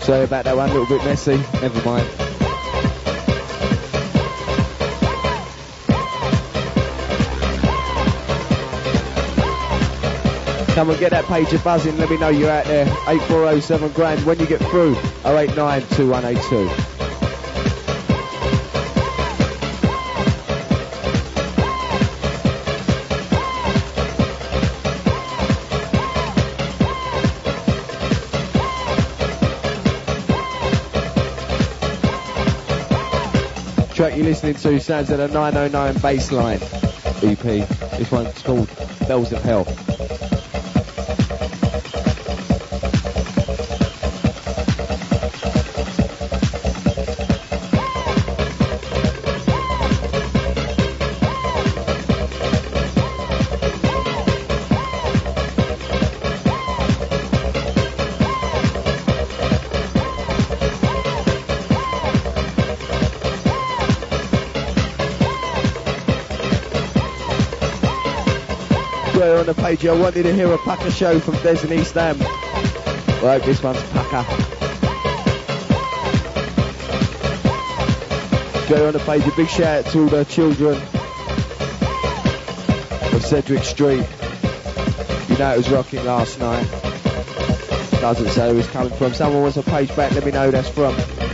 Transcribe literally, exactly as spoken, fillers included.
Sorry about that one, a little bit messy. Never mind. Come and get that page of buzzing. Let me know you're out there. eight four oh seven grand. When you get through, oh eight nine two one eight two. Track you're listening to sounds at a nine oh nine bassline E P. This one's called Bells of Hell. On the page, I wanted to hear a Pucker show from Des and East Ham. I hope this one's Pucker. Go on the page, a big shout out to all the children of Cedric Street. You know it was rocking last night. Doesn't say who it's coming from. Someone wants a page back, let me know who that's from.